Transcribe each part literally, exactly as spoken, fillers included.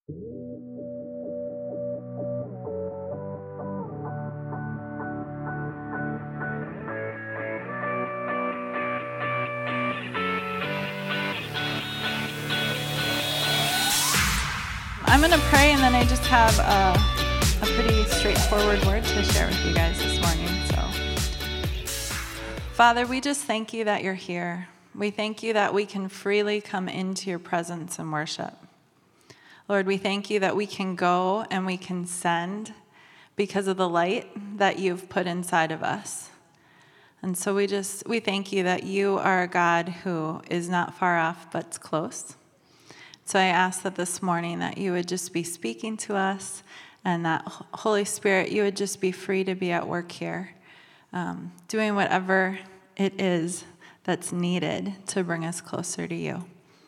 I'm going to pray, and then I just have a, a pretty straightforward word to share with you guys this morning. So, Father, we just thank you that you're here. We thank you that we can freely come into your presence and worship. Lord, we thank you that we can go and we can send because of the light that you've put inside of us. And so we just, we thank you that you are a God who is not far off, but's close. So I ask that this morning that you would just be speaking to us, and that Holy Spirit, you would just be free to be at work here, um, doing whatever it is that's needed to bring us closer to you.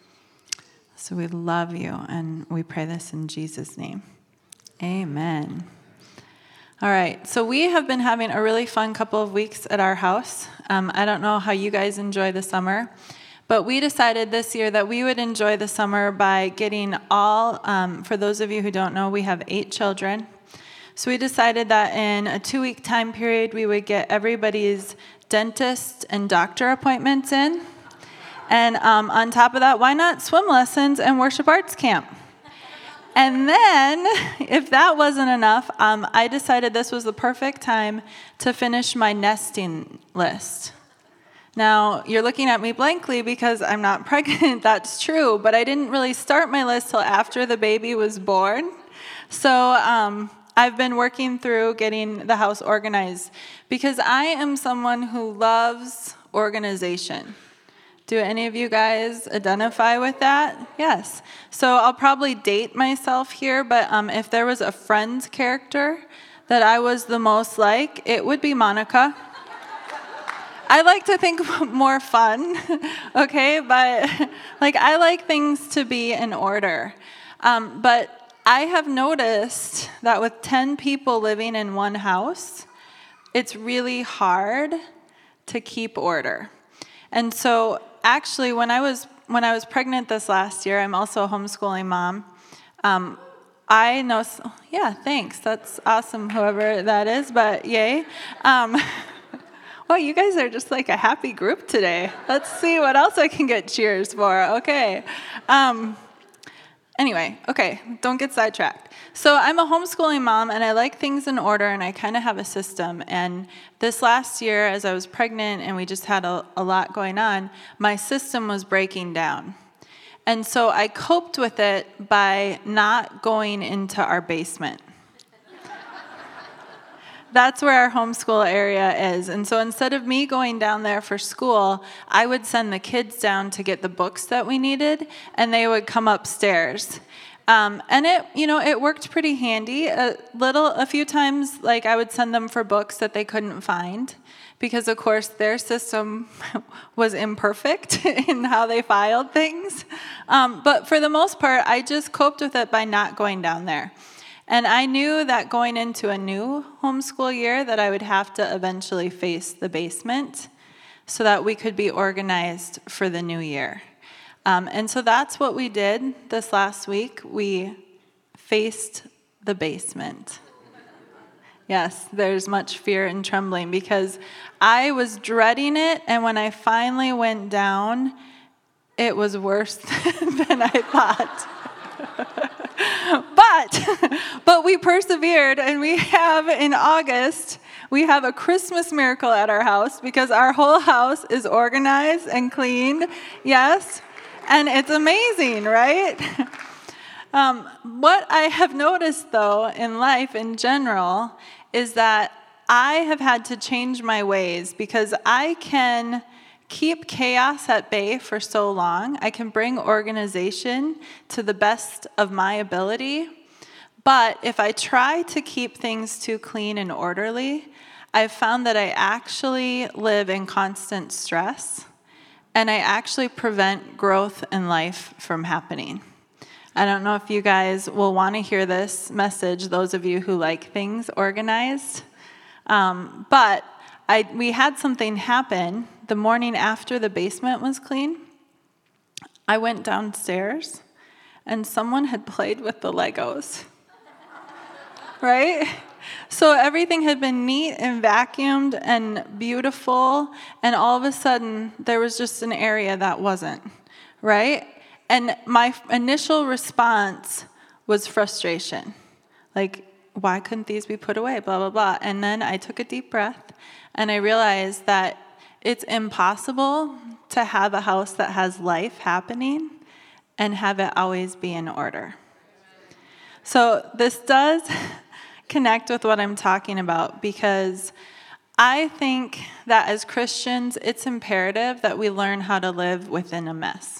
So we love you, and we pray this in Jesus' name. Amen. All right, so we have been having a really fun couple of weeks at our house. Um, I don't know how you guys enjoy the summer, but we decided this year that we would enjoy the summer by getting all, um, for those of you who don't know, we have eight children. So we decided that in a two-week time period, we would get everybody's dentist and doctor appointments in. And um, on top of that, why not swim lessons and worship arts camp? And then, if that wasn't enough, um, I decided this was the perfect time to finish my nesting list. Now, you're looking at me blankly because I'm not pregnant, that's true, but I didn't really start my list till after the baby was born. So um, I've been working through getting the house organized because I am someone who loves organization. Do any of you guys identify with that? Yes. So I'll probably date myself here, but um, if there was a Friends character that I was the most like, it would be Monica. I like to think more fun, okay? But like I like things to be in order. Um, but I have noticed that with ten people living in one house, it's really hard to keep order. And so actually when I was when I was pregnant this last year, I'm also a homeschooling mom. Um, I know, yeah, thanks. That's awesome, whoever that is, but yay. Um, Well, you guys are just like a happy group today. Let's see what else I can get cheers for. Okay. Um, anyway, okay, don't get sidetracked. So I'm a homeschooling mom, and I like things in order, and I kind of have a system. And this last year, as I was pregnant and we just had a, a lot going on, my system was breaking down. And so I coped with it by not going into our basement. That's where our homeschool area is. And so instead of me going down there for school, I would send the kids down to get the books that we needed, and they would come upstairs. Um, and it, you know, it worked pretty handy. A little, a few times, like I would send them for books that they couldn't find, because of course their system was imperfect in how they filed things. Um, but for the most part, I just coped with it by not going down there. And I knew that going into a new homeschool year that I would have to eventually face the basement so that we could be organized for the new year. Um, and so that's what we did this last week. We faced the basement. Yes, there's much fear and trembling because I was dreading it, and when I finally went down, it was worse than I thought. But, but we persevered, and we have in August, we have a Christmas miracle at our house because our whole house is organized and cleaned. Yes, and it's amazing, right? Um, what I have noticed, though, in life in general is that I have had to change my ways because I can keep chaos at bay for so long. I can bring organization to the best of my ability. But if I try to keep things too clean and orderly, I've found that I actually live in constant stress, and I actually prevent growth in life from happening. I don't know if you guys will want to hear this message, those of you who like things organized. Um, but I, we had something happen the morning after the basement was clean. I went downstairs, and someone had played with the Legos, right? So everything had been neat and vacuumed and beautiful, and all of a sudden, there was just an area that wasn't, right? And my initial response was frustration. Like, why couldn't these be put away, blah, blah, blah. And then I took a deep breath, and I realized that it's impossible to have a house that has life happening and have it always be in order. So this does connect with what I'm talking about, because I think that as Christians, it's imperative that we learn how to live within a mess.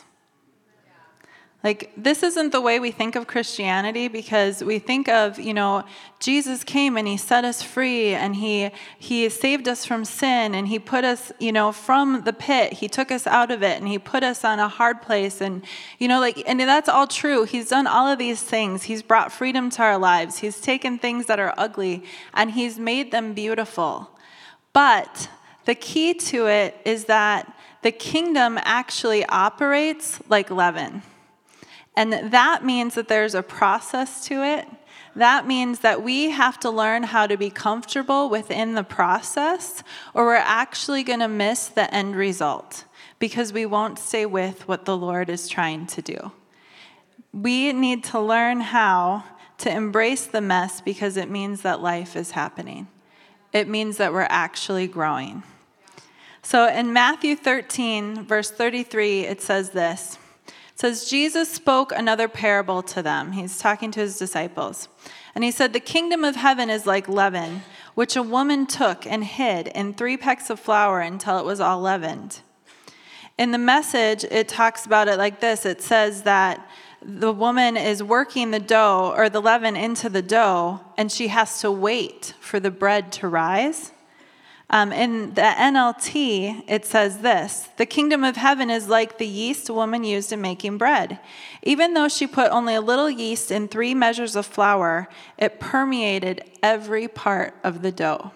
Like, this isn't the way we think of Christianity, because we think of, you know, Jesus came and he set us free, and he he saved us from sin, and he put us, you know, from the pit. He took us out of it, and he put us on a hard place. And, you know, like, and that's all true. He's done all of these things. He's brought freedom to our lives. He's taken things that are ugly, and he's made them beautiful. But the key to it is that the kingdom actually operates like leaven. And that means that there's a process to it. That means that we have to learn how to be comfortable within the process, or we're actually going to miss the end result, because we won't stay with what the Lord is trying to do. We need to learn how to embrace the mess, because it means that life is happening. It means that we're actually growing. So in Matthew thirteen, verse thirty-three, it says this. It says, Jesus spoke another parable to them. He's talking to his disciples. And he said, the kingdom of heaven is like leaven, which a woman took and hid in three pecks of flour until it was all leavened. In the Message, it talks about it like this. It says that the woman is working the dough, or the leaven, into the dough, and she has to wait for the bread to rise. Um, in the N L T, it says this: the kingdom of heaven is like the yeast a woman used in making bread. Even though she put only a little yeast in three measures of flour, it permeated every part of the dough.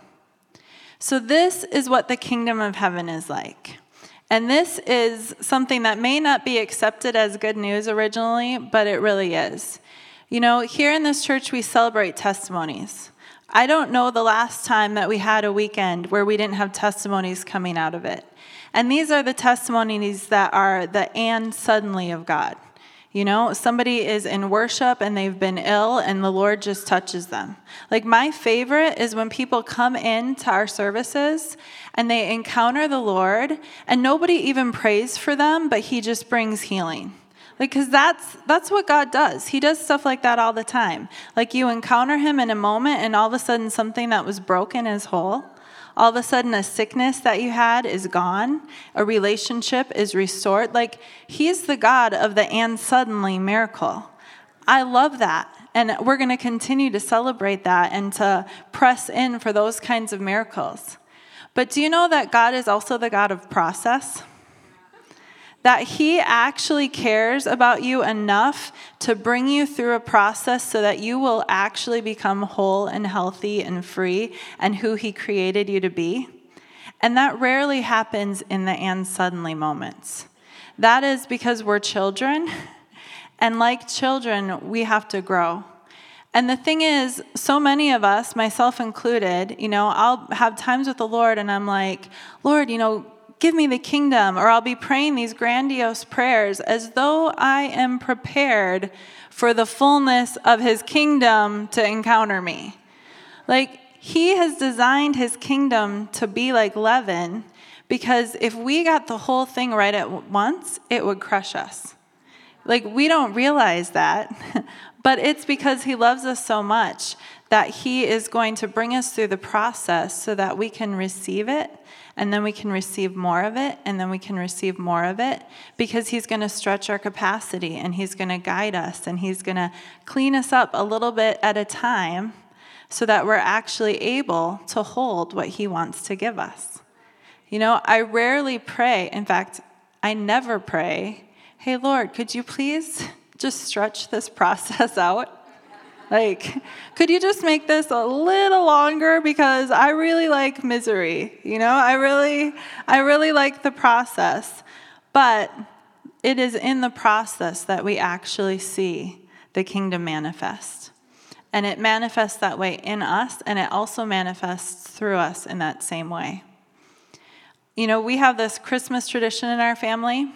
So this is what the kingdom of heaven is like. And this is something that may not be accepted as good news originally, but it really is. You know, here in this church, we celebrate testimonies. I don't know the last time that we had a weekend where we didn't have testimonies coming out of it. And these are the testimonies that are the and suddenly of God. You know, somebody is in worship and they've been ill and the Lord just touches them. Like, my favorite is when people come into our services and they encounter the Lord and nobody even prays for them, but he just brings healing. Like, because that's that's what God does. He does stuff like that all the time. Like, you encounter him in a moment and all of a sudden something that was broken is whole. All of a sudden a sickness that you had is gone. A relationship is restored. Like, he's the God of the and suddenly miracle. I love that. And we're going to continue to celebrate that and to press in for those kinds of miracles. But do you know that God is also the God of process? That he actually cares about you enough to bring you through a process so that you will actually become whole and healthy and free and who he created you to be. And that rarely happens in the and suddenly moments. That is because we're children, and like children, we have to grow. And the thing is, so many of us, myself included, you know, I'll have times with the Lord and I'm like, Lord, you know, give me the kingdom, or I'll be praying these grandiose prayers as though I am prepared for the fullness of his kingdom to encounter me. Like, he has designed his kingdom to be like leaven, because if we got the whole thing right at once, it would crush us. Like, we don't realize that, but it's because he loves us so much that he is going to bring us through the process so that we can receive it. And then we can receive more of it, and then we can receive more of it, because he's going to stretch our capacity, and he's going to guide us, and he's going to clean us up a little bit at a time so that we're actually able to hold what he wants to give us. You know, I rarely pray. In fact, I never pray, hey, Lord, could you please just stretch this process out? Like, could you just make this a little longer, because I really like misery, you know? I really, I really like the process. But it is in the process that we actually see the kingdom manifest. And it manifests that way in us, and it also manifests through us in that same way. You know, we have this Christmas tradition in our family,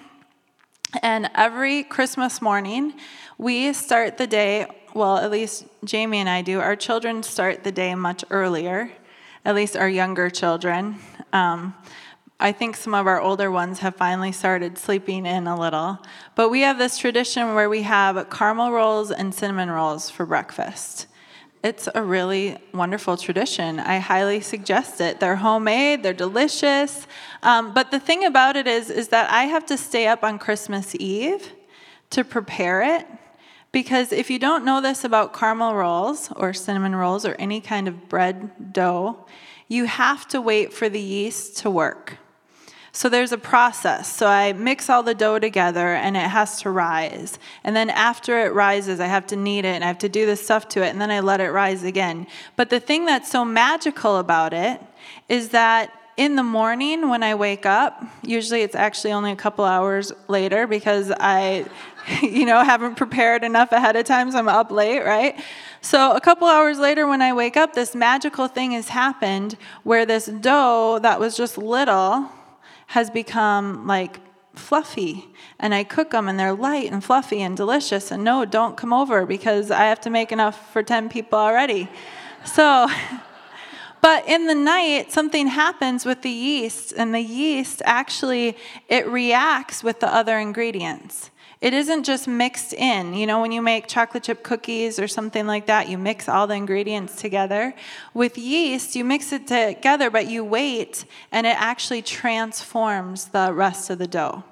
and every Christmas morning, we start the day, well, at least Jamie and I do, our children start the day much earlier, at least our younger children. Um, I think some of our older ones have finally started sleeping in a little. But we have this tradition where we have caramel rolls and cinnamon rolls for breakfast. It's a really wonderful tradition. I highly suggest it. They're homemade, they're delicious. Um, but the thing about it is, is that I have to stay up on Christmas Eve to prepare it. Because if you don't know this about caramel rolls or cinnamon rolls or any kind of bread dough, you have to wait for the yeast to work. So there's a process. So I mix all the dough together and it has to rise. And then after it rises, I have to knead it and I have to do this stuff to it and then I let it rise again. But the thing that's so magical about it is that in the morning when I wake up, usually it's actually only a couple hours later because I, you know, haven't prepared enough ahead of time, so I'm up late, right? So a couple hours later when I wake up, this magical thing has happened where this dough that was just little has become like fluffy, and I cook them and they're light and fluffy and delicious, and no, don't come over because I have to make enough for ten people already. So, but in the night, something happens with the yeast, and the yeast actually, it reacts with the other ingredients. It isn't just mixed in. You know, when you make chocolate chip cookies or something like that, you mix all the ingredients together. With yeast, you mix it together, but you wait, and it actually transforms the rest of the dough.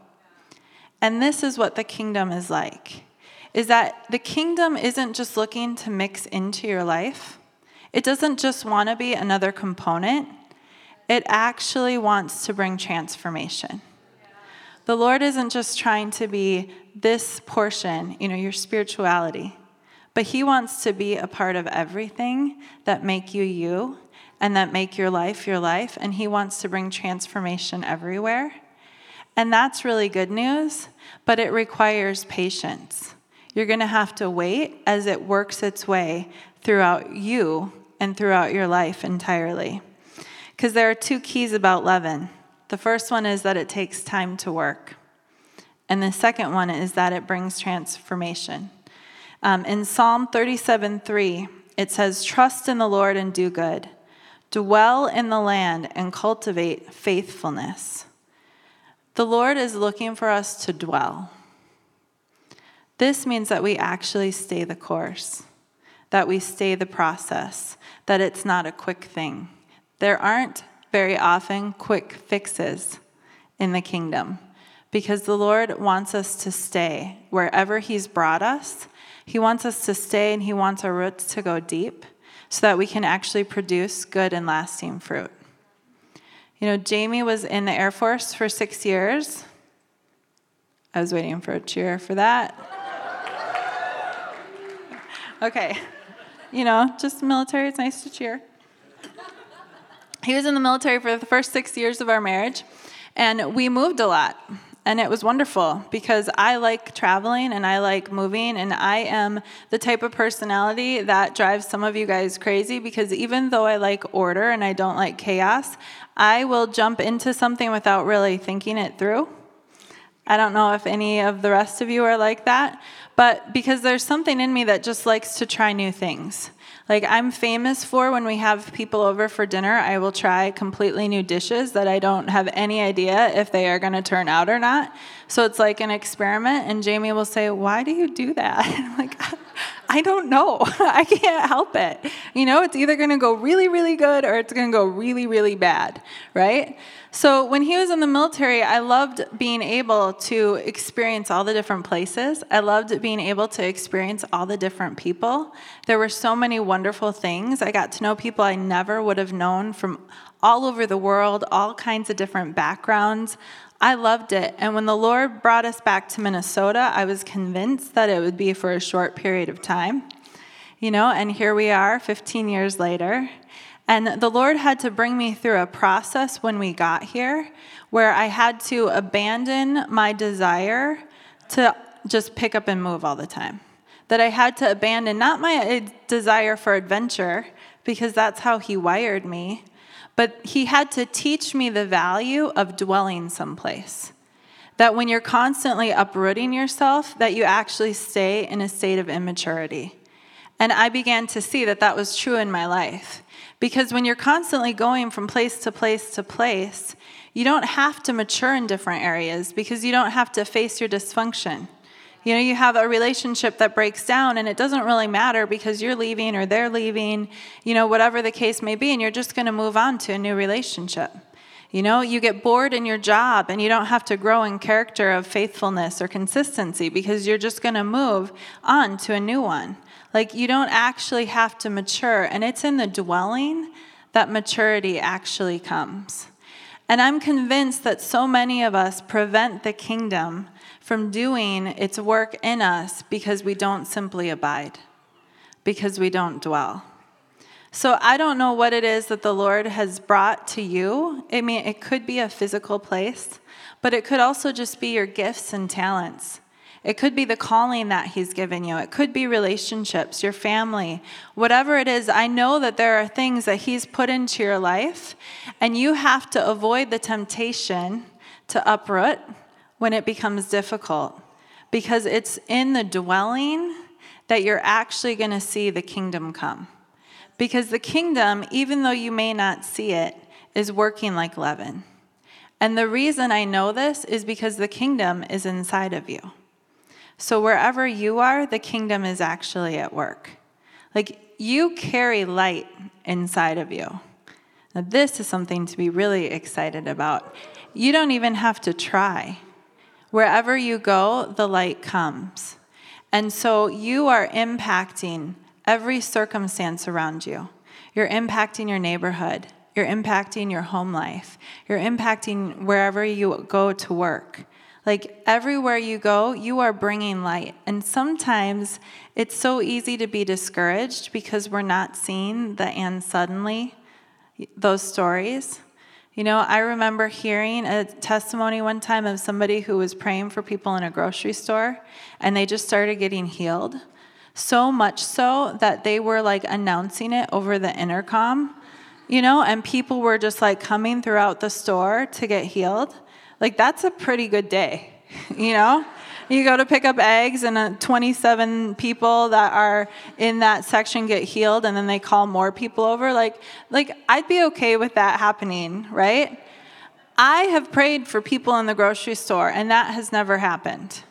And this is what the kingdom is like, is that the kingdom isn't just looking to mix into your life. It doesn't just want to be another component. It actually wants to bring transformation. The Lord isn't just trying to be this portion, you know, your spirituality, but he wants to be a part of everything that make you you and that make your life your life, and he wants to bring transformation everywhere. And that's really good news, but it requires patience. You're going to have to wait as it works its way throughout you and throughout your life entirely. Because there are two keys about leaven. The first one is that it takes time to work. And the second one is that it brings transformation. Um, in Psalm thirty-seven three, it says, "Trust in the Lord and do good. Dwell in the land and cultivate faithfulness." The Lord is looking for us to dwell. This means that we actually stay the course, that we stay the process, that it's not a quick thing. There aren't very often quick fixes in the kingdom because the Lord wants us to stay wherever he's brought us. He wants us to stay, and he wants our roots to go deep so that we can actually produce good and lasting fruit. You know, Jamie was in the Air Force for six years. I was waiting for a cheer for that. Okay. You know, just military, it's nice to cheer. He was in the military for the first six years of our marriage, and we moved a lot. And it was wonderful because I like traveling and I like moving, and I am the type of personality that drives some of you guys crazy because even though I like order and I don't like chaos, I will jump into something without really thinking it through. I don't know if any of the rest of you are like that, but because there's something in me that just likes to try new things. Like I'm famous for when we have people over for dinner, I will try completely new dishes that I don't have any idea if they are going to turn out or not. So it's like an experiment, and Jamie will say, "Why do you do that?" And I'm like, I don't know. I can't help it. You know, it's either going to go really, really good or it's going to go really, really bad, right? So when he was in the military, I loved being able to experience all the different places. I loved being able to experience all the different people. There were so many wonderful things. I got to know people I never would have known from all over the world, all kinds of different backgrounds. I loved it. And when the Lord brought us back to Minnesota, I was convinced that it would be for a short period of time. You know, and here we are fifteen years later. And the Lord had to bring me through a process when we got here where I had to abandon my desire to just pick up and move all the time. That I had to abandon not my desire for adventure, because that's how he wired me, but he had to teach me the value of dwelling someplace. That when you're constantly uprooting yourself, that you actually stay in a state of immaturity. And I began to see that that was true in my life. Because when you're constantly going from place to place to place, you don't have to mature in different areas because you don't have to face your dysfunction. You know, you have a relationship that breaks down and it doesn't really matter because you're leaving or they're leaving, you know, whatever the case may be, and you're just going to move on to a new relationship. You know, you get bored in your job and you don't have to grow in character of faithfulness or consistency because you're just going to move on to a new one. Like, you don't actually have to mature, and it's in the dwelling that maturity actually comes. And I'm convinced that so many of us prevent the kingdom from doing its work in us because we don't simply abide, because we don't dwell. So I don't know what it is that the Lord has brought to you. I mean, it could be a physical place, but it could also just be your gifts and talents. It could be the calling that he's given you. It could be relationships, your family, whatever it is. I know that there are things that he's put into your life, and you have to avoid the temptation to uproot when it becomes difficult, because it's in the dwelling that you're actually going to see the kingdom come. Because the kingdom, even though you may not see it, is working like leaven. And the reason I know this is because the kingdom is inside of you. So wherever you are, the kingdom is actually at work. Like, you carry light inside of you. Now, this is something to be really excited about. You don't even have to try. Wherever you go, the light comes. And so you are impacting every circumstance around you. You're impacting your neighborhood. You're impacting your home life. You're impacting wherever you go to work. Like, everywhere you go, you are bringing light. And sometimes it's so easy to be discouraged because we're not seeing the and suddenly, those stories. You know, I remember hearing a testimony one time of somebody who was praying for people in a grocery store, and they just started getting healed. So much so that they were like announcing it over the intercom, you know, and people were just like coming throughout the store to get healed. Like, that's a pretty good day, you know? You go to pick up eggs, and uh, twenty-seven people that are in that section get healed, and then they call more people over. Like, like I'd be okay with that happening, right? I have prayed for people in the grocery store, and that has never happened.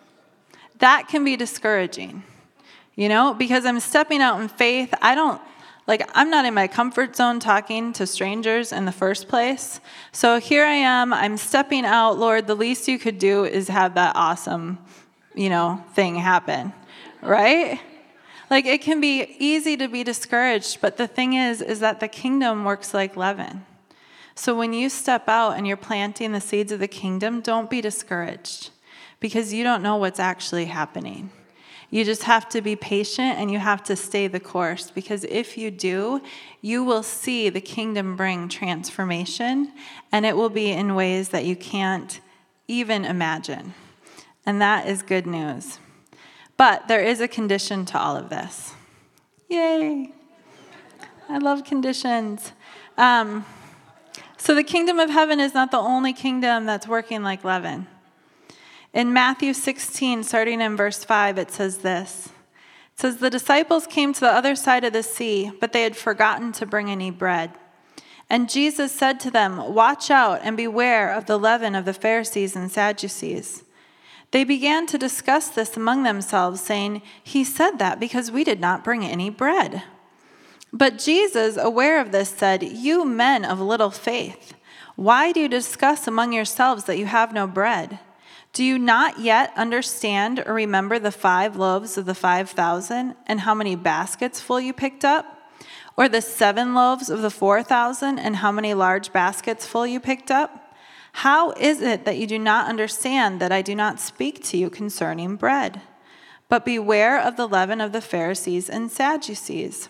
That can be discouraging, you know, because I'm stepping out in faith. I don't, like, I'm not in my comfort zone talking to strangers in the first place. So here I am, I'm stepping out. Lord, the least you could do is have that awesome, you know, thing happen, right? Like, it can be easy to be discouraged, but the thing is, is that the kingdom works like leaven. So when you step out and you're planting the seeds of the kingdom, don't be discouraged, because you don't know what's actually happening. You just have to be patient, and you have to stay the course, because if you do, you will see the kingdom bring transformation, and it will be in ways that you can't even imagine. And that is good news. But there is a condition to all of this. Yay! I love conditions. Um, so the kingdom of heaven is not the only kingdom that's working like leaven. In Matthew sixteen, starting in verse five, it says this. It says, "The disciples came to the other side of the sea, but they had forgotten to bring any bread. And Jesus said to them, 'Watch out and beware of the leaven of the Pharisees and Sadducees.' They began to discuss this among themselves, saying, 'He said that because we did not bring any bread.' But Jesus, aware of this, said, 'You men of little faith, why do you discuss among yourselves that you have no bread? Do you not yet understand or remember the five loaves of the five thousand and how many baskets full you picked up? Or the seven loaves of the four thousand and how many large baskets full you picked up? How is it that you do not understand that I do not speak to you concerning bread? But beware of the leaven of the Pharisees and Sadducees."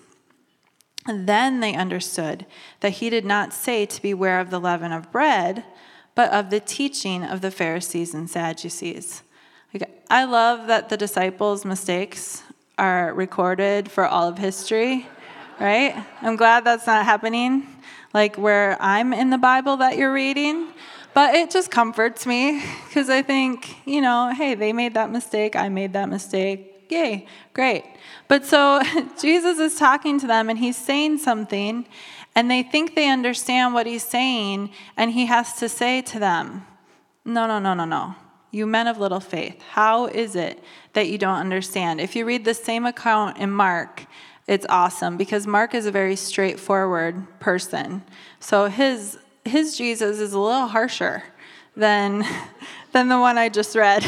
And then they understood that he did not say to beware of the leaven of bread, but of the teaching of the Pharisees and Sadducees. Like, I love that the disciples' mistakes are recorded for all of history, right? I'm glad that's not happening, like where I'm in the Bible that you're reading. But it just comforts me because I think, you know, hey, they made that mistake. I made that mistake. Yay, great. But so Jesus is talking to them and he's saying something and they think they understand what he's saying and he has to say to them, no, no, no, no, no. You men of little faith, how is it that you don't understand? If you read the same account in Mark, it's awesome because Mark is a very straightforward person. So his his Jesus is a little harsher than, than the one I just read.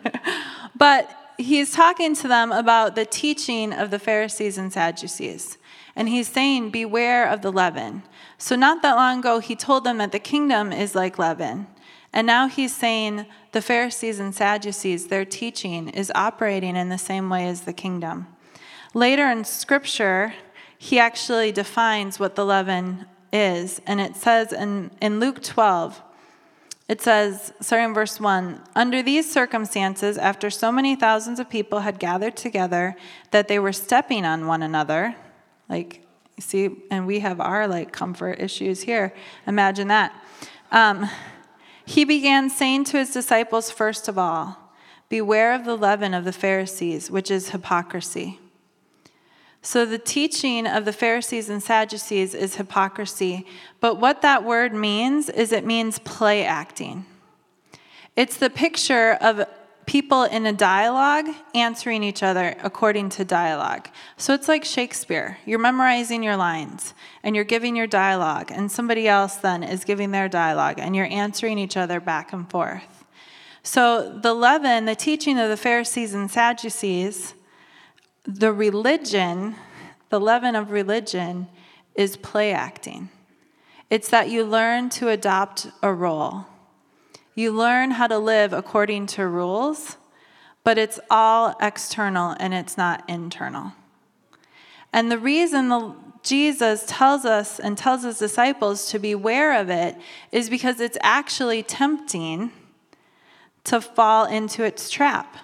But he's talking to them about the teaching of the Pharisees and Sadducees. And he's saying, beware of the leaven. So not that long ago, he told them that the kingdom is like leaven. And now he's saying the Pharisees and Sadducees, their teaching is operating in the same way as the kingdom. Later in Scripture, he actually defines what the leaven is. And it says in, in Luke twelve, it says, starting in verse one, under these circumstances, after so many thousands of people had gathered together that they were stepping on one another, like, you see, and we have our, like, comfort issues here. Imagine that. Um, he began saying to his disciples, first of all, beware of the leaven of the Pharisees, which is hypocrisy. So the teaching of the Pharisees and Sadducees is hypocrisy. But what that word means is it means play acting. It's the picture of people in a dialogue answering each other according to dialogue. So it's like Shakespeare. You're memorizing your lines and you're giving your dialogue and somebody else then is giving their dialogue and you're answering each other back and forth. So the leaven, the teaching of the Pharisees and Sadducees, the religion, the leaven of religion is play acting. It's that you learn to adopt a role. You learn how to live according to rules, but it's all external and it's not internal. And the reason the, Jesus tells us and tells his disciples to beware of it is because it's actually tempting to fall into its trap.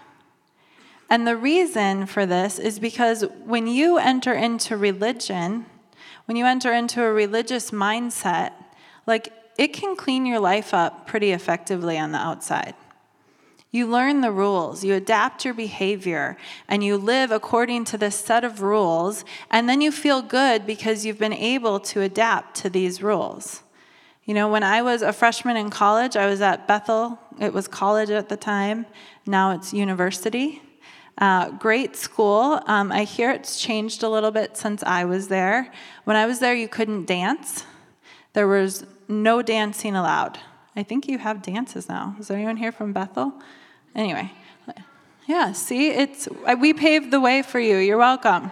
And the reason for this is because when you enter into religion, when you enter into a religious mindset, like, it can clean your life up pretty effectively on the outside. You learn the rules, you adapt your behavior, and you live according to this set of rules, and then you feel good because you've been able to adapt to these rules. You know, when I was a freshman in college, I was at Bethel. It was college at the time. Now it's university. Uh, great school. Um, I hear it's changed a little bit since I was there. When I was there, you couldn't dance. There was no dancing allowed. I think you have dances now. Is there anyone here from Bethel? Anyway, yeah, see, it's we paved the way for you. You're welcome.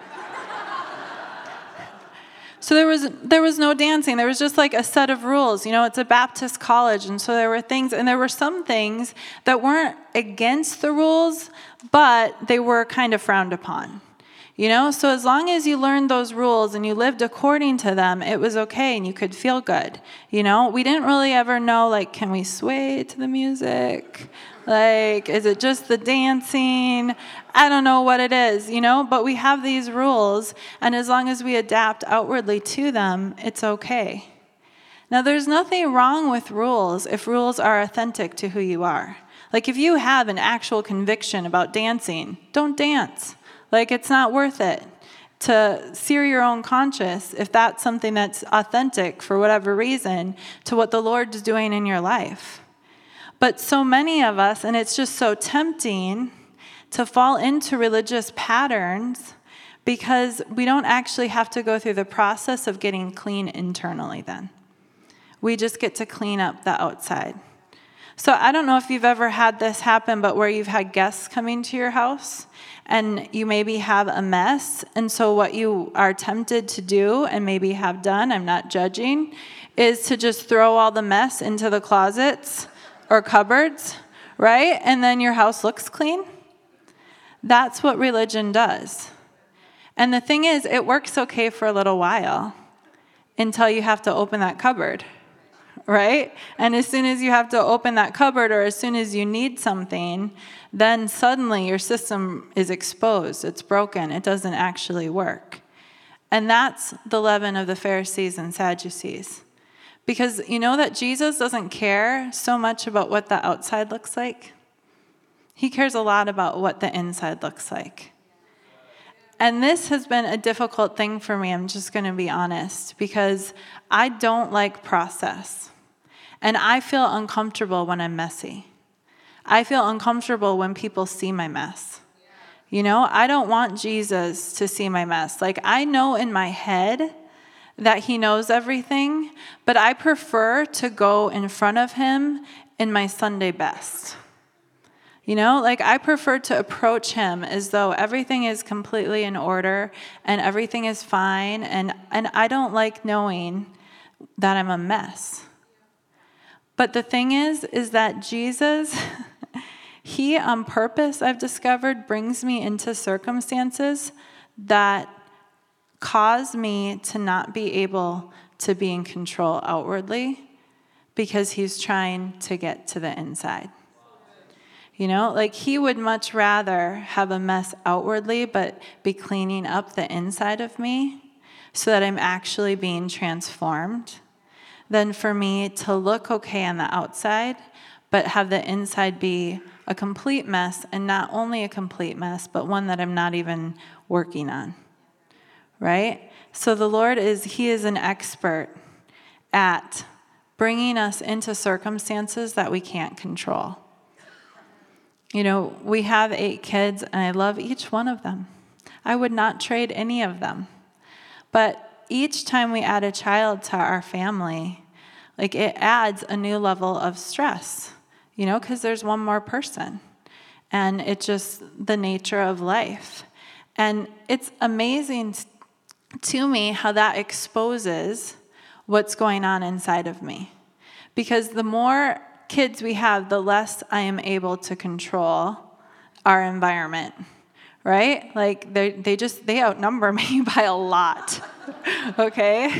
So there was there was no dancing. There was just like a set of rules. You know, it's a Baptist college, and so there were things, and there were some things that weren't against the rules, but they were kind of frowned upon. You know, so as long as you learned those rules and you lived according to them, it was okay and you could feel good. You know, we didn't really ever know, like, can we sway to the music? Like, is it just the dancing? I don't know what it is, you know, but we have these rules, and as long as we adapt outwardly to them, it's okay. Now, there's nothing wrong with rules if rules are authentic to who you are. Like, if you have an actual conviction about dancing, don't dance. Like, it's not worth it to sear your own conscience if that's something that's authentic for whatever reason to what the Lord's doing in your life. But so many of us, and it's just so tempting to fall into religious patterns because we don't actually have to go through the process of getting clean internally then. We just get to clean up the outside. So I don't know if you've ever had this happen, but where you've had guests coming to your house and you maybe have a mess. And so what you are tempted to do and maybe have done, I'm not judging, is to just throw all the mess into the closets or cupboards, right? And then your house looks clean. That's what religion does. And the thing is, it works okay for a little while until you have to open that cupboard, right? And as soon as you have to open that cupboard or as soon as you need something, then suddenly your system is exposed. It's broken. It doesn't actually work. And that's the leaven of the Pharisees and Sadducees. Because you know that Jesus doesn't care so much about what the outside looks like. He cares a lot about what the inside looks like. And this has been a difficult thing for me, I'm just going to be honest, because I don't like process. And I feel uncomfortable when I'm messy. I feel uncomfortable when people see my mess. You know, I don't want Jesus to see my mess. Like, I know in my head that he knows everything, but I prefer to go in front of him in my Sunday best. You know, like I prefer to approach him as though everything is completely in order and everything is fine, and, and I don't like knowing that I'm a mess. But the thing is, is that Jesus, he on purpose, I've discovered, brings me into circumstances that cause me to not be able to be in control outwardly because he's trying to get to the inside. You know, like he would much rather have a mess outwardly but be cleaning up the inside of me so that I'm actually being transformed than for me to look okay on the outside but have the inside be a complete mess, and not only a complete mess, but one that I'm not even working on. Right? So the Lord is, he is an expert at bringing us into circumstances that we can't control. You know, we have eight kids, and I love each one of them. I would not trade any of them. But each time we add a child to our family, like it adds a new level of stress, you know, because there's one more person. And it's just the nature of life. And it's amazing to me how that exposes what's going on inside of me. Because the more kids we have, the less I am able to control our environment, right? Like they they just, they outnumber me by a lot, okay?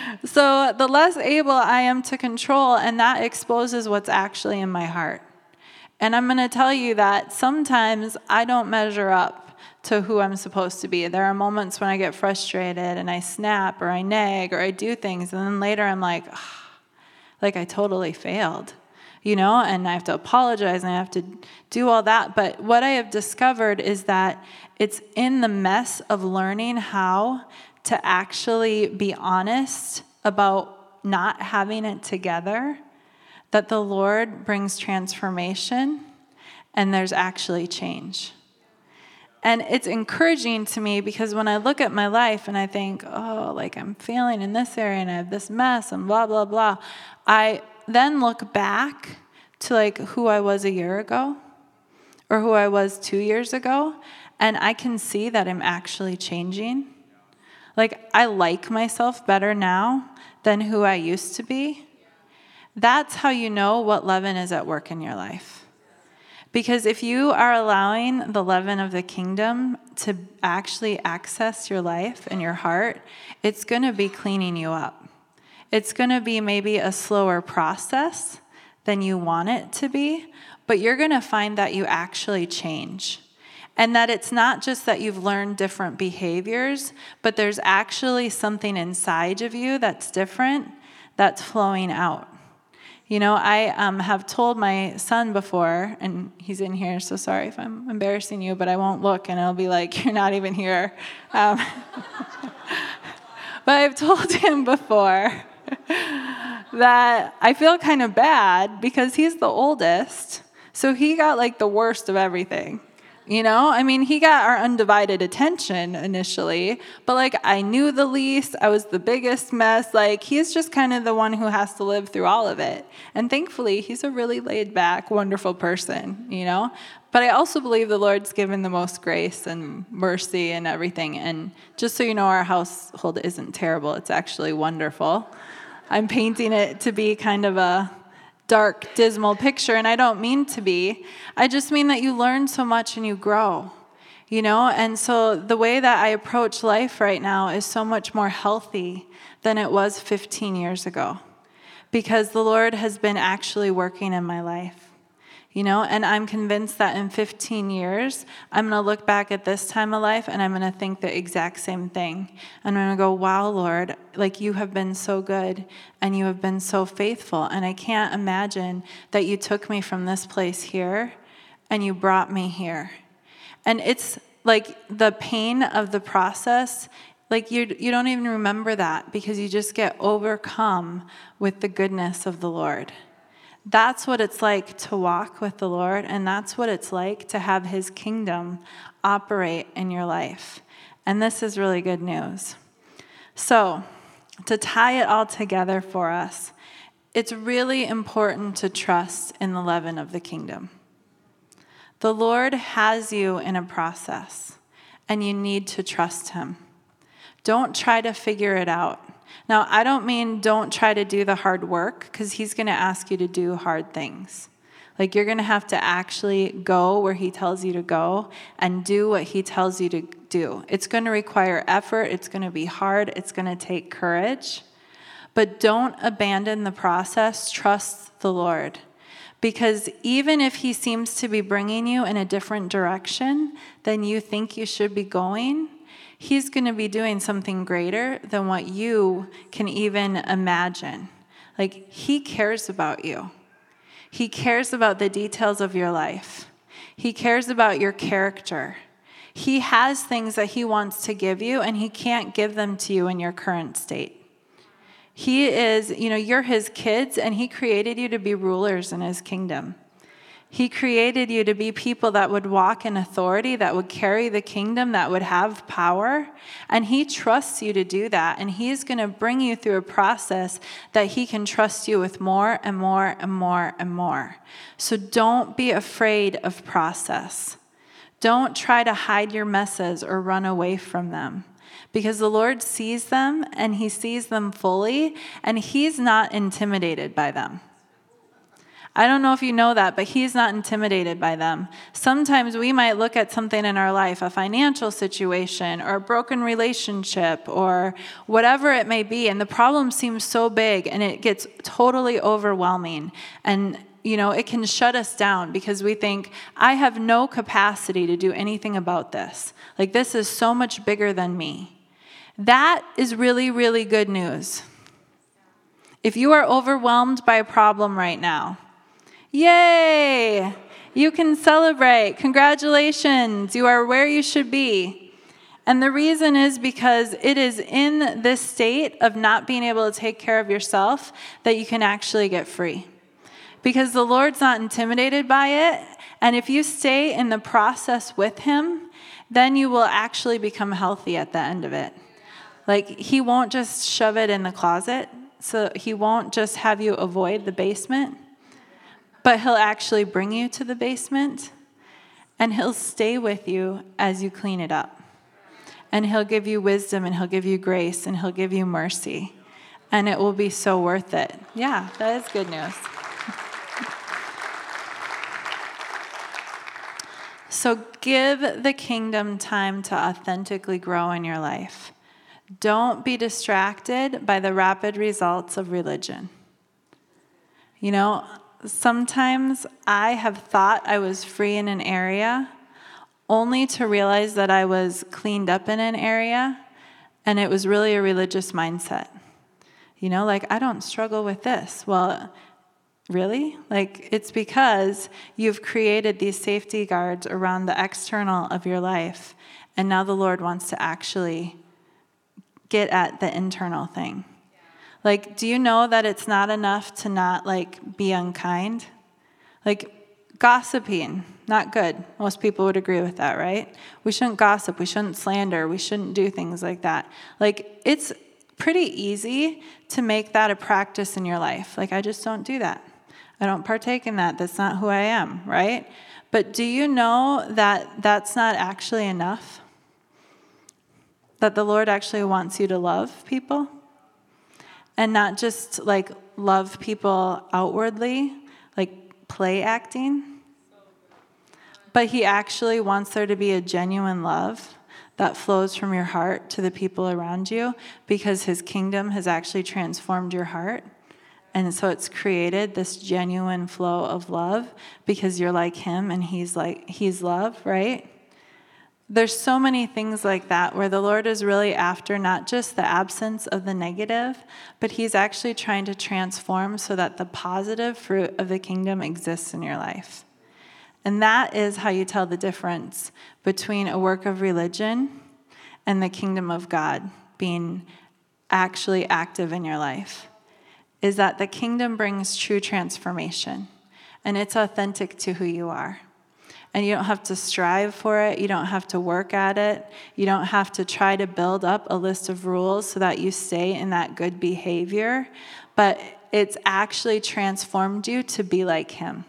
So the less able I am to control, and that exposes what's actually in my heart. And I'm going to tell you that sometimes I don't measure up to who I'm supposed to be. There are moments when I get frustrated and I snap or I nag or I do things, and then later I'm like, oh, like I totally failed. You know, and I have to apologize and I have to do all that. But what I have discovered is that it's in the mess of learning how to actually be honest about not having it together that the Lord brings transformation and there's actually change. And it's encouraging to me because when I look at my life and I think, oh, like I'm failing in this area and I have this mess and blah, blah, blah, I then look back to like who I was a year ago or who I was two years ago, and I can see that I'm actually changing. Like I like myself better now than who I used to be. That's how you know what leaven is at work in your life. Because if you are allowing the leaven of the kingdom to actually access your life and your heart, it's going to be cleaning you up. It's going to be maybe a slower process than you want it to be, but you're going to find that you actually change. And that it's not just that you've learned different behaviors, but there's actually something inside of you that's different, that's flowing out. You know, I um, have told my son before, and he's in here, so sorry if I'm embarrassing you, but I won't look, and it'll be like, you're not even here. Um, but I've told him before that I feel kind of bad because he's the oldest, so he got like the worst of everything. You know, I mean, he got our undivided attention initially, but like I knew the least, I was the biggest mess. Like he's just kind of the one who has to live through all of it. And thankfully, he's a really laid back, wonderful person, you know. But I also believe the Lord's given the most grace and mercy and everything. And just so you know, our household isn't terrible. It's actually wonderful. I'm painting it to be kind of a dark, dismal picture, and I don't mean to be. I just mean that you learn so much and you grow, you know? And so the way that I approach life right now is so much more healthy than it was fifteen years ago. because the Lord has been actually working in my life. You know, and I'm convinced that in fifteen years, I'm going to look back at this time of life and I'm going to think the exact same thing. And I'm going to go, wow, Lord, like you have been so good and you have been so faithful. And I can't imagine that you took me from this place here and you brought me here. And it's like the pain of the process, like you you don't even remember that because you just get overcome with the goodness of the Lord. That's what it's like to walk with the Lord, and that's what it's like to have his kingdom operate in your life. And this is really good news. So, to tie it all together for us, it's really important to trust in the leaven of the kingdom. The Lord has you in a process, and you need to trust him. Don't try to figure it out. Now, I don't mean don't try to do the hard work, because he's going to ask you to do hard things. Like, you're going to have to actually go where he tells you to go and do what he tells you to do. It's going to require effort. It's going to be hard. It's going to take courage. But don't abandon the process. Trust the Lord. Because even if he seems to be bringing you in a different direction than you think you should be going, he's going to be doing something greater than what you can even imagine. Like, he cares about you. He cares about the details of your life. He cares about your character. He has things that he wants to give you, and he can't give them to you in your current state. He is, you know, you're his kids, and he created you to be rulers in his kingdom. He created you to be people that would walk in authority, that would carry the kingdom, that would have power. And he trusts you to do that. And he's going to bring you through a process that he can trust you with more and more and more and more. So don't be afraid of process. Don't try to hide your messes or run away from them. Because the Lord sees them, and he sees them fully, and he's not intimidated by them. I don't know if you know that, but he's not intimidated by them. Sometimes we might look at something in our life, a financial situation or a broken relationship or whatever it may be, and the problem seems so big and it gets totally overwhelming. And, you know, it can shut us down because we think, I have no capacity to do anything about this. Like, this is so much bigger than me. That is really, really good news. If you are overwhelmed by a problem right now, yay! You can celebrate. Congratulations. You are where you should be. And the reason is because it is in this state of not being able to take care of yourself that you can actually get free. Because the Lord's not intimidated by it. And if you stay in the process with him, then you will actually become healthy at the end of it. Like, he won't just shove it in the closet. So he won't just have you avoid the basement. But he'll actually bring you to the basement, and he'll stay with you as you clean it up. And he'll give you wisdom, and he'll give you grace, and he'll give you mercy. And it will be so worth it. Yeah, that is good news. So give the kingdom time to authentically grow in your life. Don't be distracted by the rapid results of religion. You know, sometimes I have thought I was free in an area only to realize that I was cleaned up in an area, and it was really a religious mindset. You know, like, I don't struggle with this. Well, really? Like, it's because you've created these safety guards around the external of your life, and now the Lord wants to actually get at the internal thing. Like, do you know that it's not enough to not, like, be unkind? Like, gossiping, not good. Most people would agree with that, right? We shouldn't gossip. We shouldn't slander. We shouldn't do things like that. Like, it's pretty easy to make that a practice in your life. Like, I just don't do that. I don't partake in that. That's not who I am, right? But do you know that that's not actually enough? That the Lord actually wants you to love people? And not just, like, love people outwardly, like play acting. But he actually wants there to be a genuine love that flows from your heart to the people around you because his kingdom has actually transformed your heart. And so it's created this genuine flow of love because you're like him and he's like, he's love, right? There's so many things like that where the Lord is really after not just the absence of the negative, but he's actually trying to transform so that the positive fruit of the kingdom exists in your life. And that is how you tell the difference between a work of religion and the kingdom of God being actually active in your life, is that the kingdom brings true transformation, and it's authentic to who you are. And you don't have to strive for it. You don't have to work at it. You don't have to try to build up a list of rules so that you stay in that good behavior. But it's actually transformed you to be like him.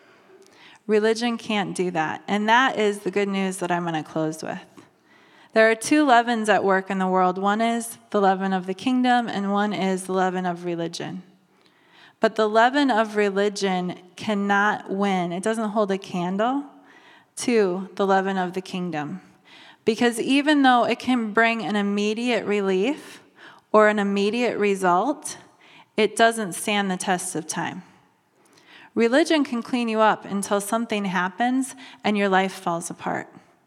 Religion can't do that. And that is the good news that I'm going to close with. There are two leavens at work in the world. One is the leaven of the kingdom, and one is the leaven of religion. But the leaven of religion cannot win. It doesn't hold a candle to the leaven of the kingdom. Because even though it can bring an immediate relief or an immediate result, it doesn't stand the test of time. Religion can clean you up until something happens and your life falls apart.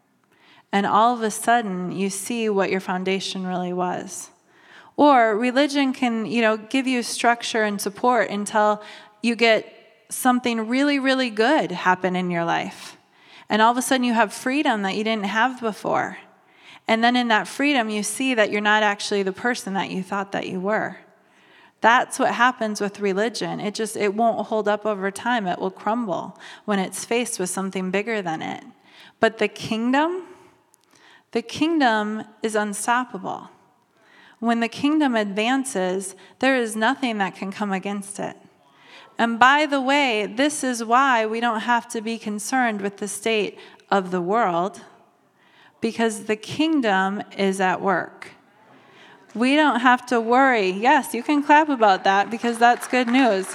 And all of a sudden, you see what your foundation really was. Or religion can, you know, give you structure and support until you get something really, really good happen in your life. And all of a sudden you have freedom that you didn't have before. And then in that freedom, you see that you're not actually the person that you thought that you were. That's what happens with religion. It just, it won't hold up over time. It will crumble when it's faced with something bigger than it. But the kingdom, the kingdom is unstoppable. When the kingdom advances, there is nothing that can come against it. And by the way, this is why we don't have to be concerned with the state of the world, because the kingdom is at work. We don't have to worry. Yes, you can clap about that because that's good news.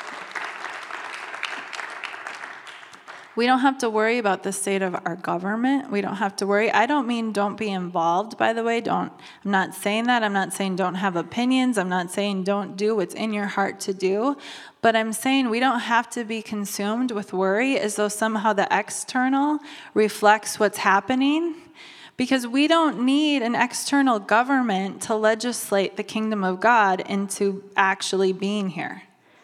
We don't have to worry about the state of our government. We don't have to worry. I don't mean don't be involved, by the way. Don't. I'm not saying that. I'm not saying don't have opinions. I'm not saying don't do what's in your heart to do. But I'm saying we don't have to be consumed with worry as though somehow the external reflects what's happening. Because we don't need an external government to legislate the kingdom of God into actually being here.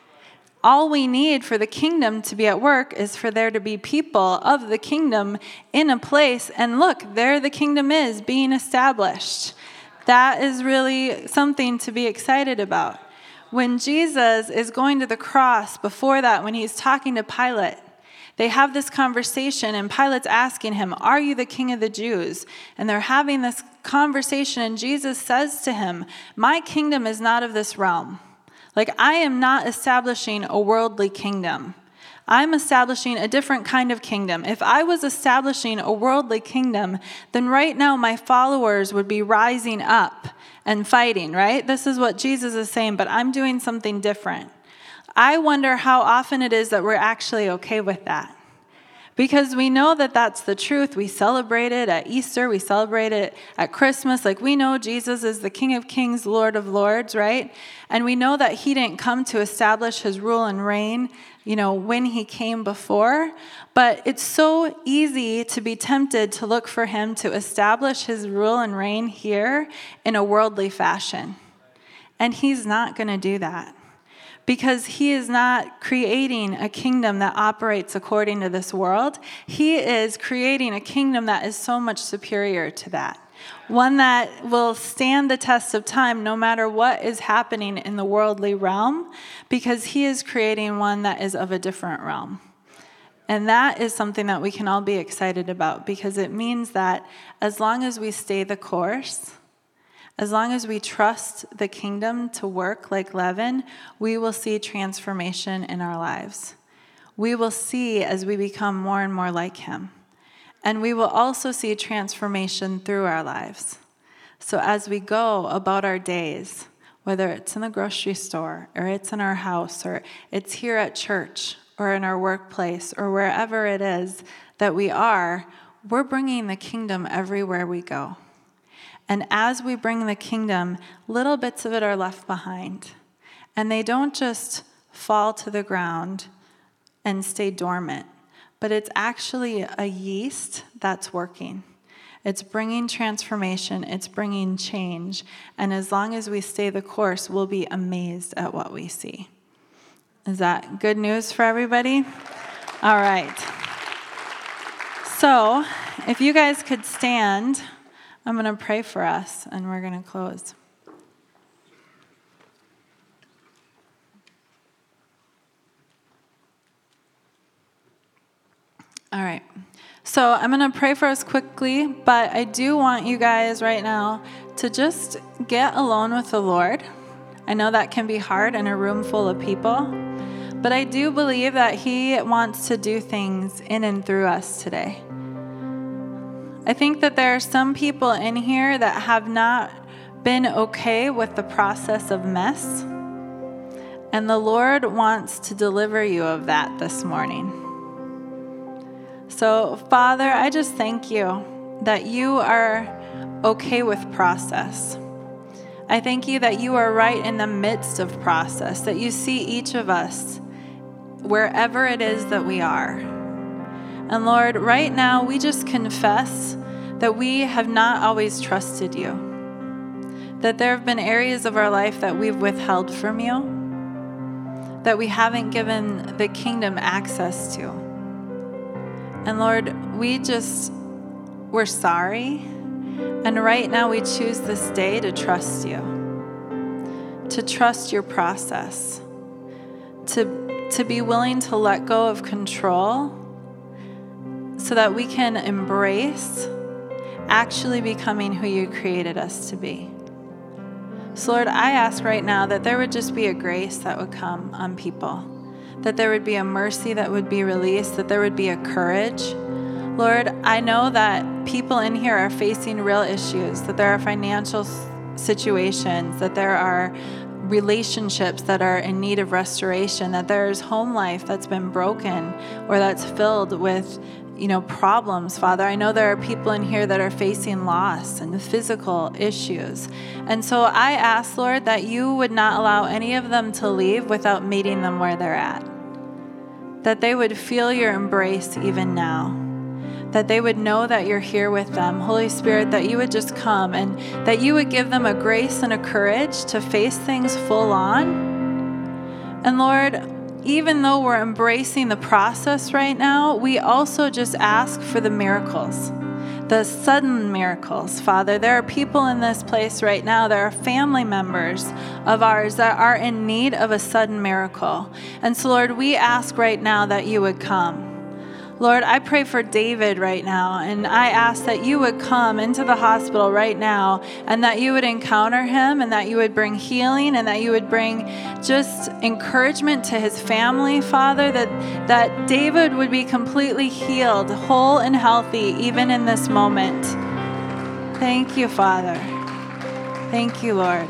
All we need for the kingdom to be at work is for there to be people of the kingdom in a place. And look, there the kingdom is being established. That is really something to be excited about. When Jesus is going to the cross, before that, when he's talking to Pilate, they have this conversation, and Pilate's asking him, "Are you the king of the Jews?" And they're having this conversation, and Jesus says to him, "My kingdom is not of this realm." Like, I am not establishing a worldly kingdom. I'm establishing a different kind of kingdom. If I was establishing a worldly kingdom, then right now my followers would be rising up and fighting, right? This is what Jesus is saying, but I'm doing something different. I wonder how often it is that we're actually okay with that. Because we know that that's the truth. We celebrate it at Easter. We celebrate it at Christmas. Like, we know Jesus is the King of Kings, Lord of Lords, right? And we know that he didn't come to establish his rule and reign, you know, when he came before. But it's so easy to be tempted to look for him to establish his rule and reign here in a worldly fashion. And he's not going to do that. Because he is not creating a kingdom that operates according to this world. He is creating a kingdom that is so much superior to that. One that will stand the test of time no matter what is happening in the worldly realm, because he is creating one that is of a different realm. And that is something that we can all be excited about, because it means that as long as we stay the course, as long as we trust the kingdom to work like leaven, we will see transformation in our lives. We will see as we become more and more like him. And we will also see transformation through our lives. So as we go about our days, whether it's in the grocery store, or it's in our house, or it's here at church, or in our workplace, or wherever it is that we are, we're bringing the kingdom everywhere we go. And as we bring the kingdom, little bits of it are left behind. And they don't just fall to the ground and stay dormant, but it's actually a yeast that's working. It's bringing transformation. It's bringing change. And as long as we stay the course, we'll be amazed at what we see. Is that good news for everybody? All right. So if you guys could stand, I'm going to pray for us, and we're going to close. All right. So I'm going to pray for us quickly, but I do want you guys right now to just get alone with the Lord. I know that can be hard in a room full of people, but I do believe that He wants to do things in and through us today. I think that there are some people in here that have not been okay with the process of mess, and the Lord wants to deliver you of that this morning. So, Father, I just thank you that you are okay with process. I thank you that you are right in the midst of process, that you see each of us wherever it is that we are. And Lord, right now we just confess that we have not always trusted you, that there have been areas of our life that we've withheld from you, that we haven't given the kingdom access to. And Lord, we just, we're sorry. And right now we choose this day to trust you, to trust your process, to, to be willing to let go of control so that we can embrace actually becoming who you created us to be. So Lord, I ask right now that there would just be a grace that would come on people, that there would be a mercy that would be released, that there would be a courage. Lord, I know that people in here are facing real issues, that there are financial situations, that there are relationships that are in need of restoration, that there's home life that's been broken or that's filled with, you know, problems, Father. I know there are people in here that are facing loss and physical issues. And so I ask, Lord, that you would not allow any of them to leave without meeting them where they're at. That they would feel your embrace even now. That they would know that you're here with them. Holy Spirit, that you would just come and that you would give them a grace and a courage to face things full on. And Lord, even though we're embracing the process right now, we also just ask for the miracles, the sudden miracles, Father. There are people in this place right now, there are family members of ours that are in need of a sudden miracle. And so, Lord, we ask right now that you would come. Lord, I pray for David right now, and I ask that you would come into the hospital right now and that you would encounter him and that you would bring healing and that you would bring just encouragement to his family, Father, that, that David would be completely healed, whole and healthy, even in this moment. Thank you, Father. Thank you, Lord.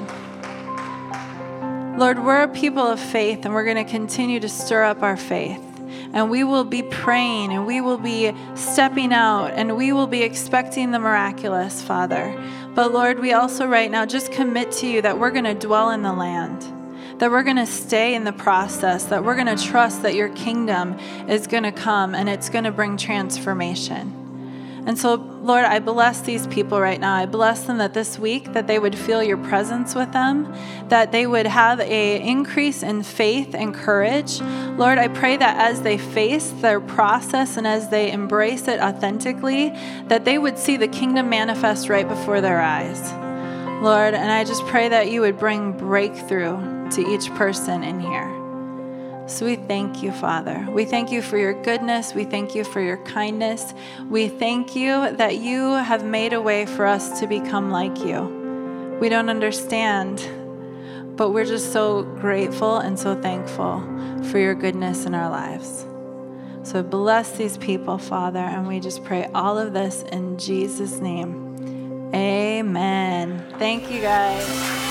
Lord, we're a people of faith, and we're going to continue to stir up our faith. And we will be praying, and we will be stepping out, and we will be expecting the miraculous, Father. But Lord, we also right now just commit to you that we're going to dwell in the land, that we're going to stay in the process, that we're going to trust that your kingdom is going to come and it's going to bring transformation. And so, Lord, I bless these people right now. I bless them that this week that they would feel your presence with them, that they would have an increase in faith and courage. Lord, I pray that as they face their process and as they embrace it authentically, that they would see the kingdom manifest right before their eyes. Lord, and I just pray that you would bring breakthrough to each person in here. So we thank you, Father. We thank you for your goodness. We thank you for your kindness. We thank you that you have made a way for us to become like you. We don't understand, but we're just so grateful and so thankful for your goodness in our lives. So bless these people, Father, and we just pray all of this in Jesus' name. Amen. Thank you, guys.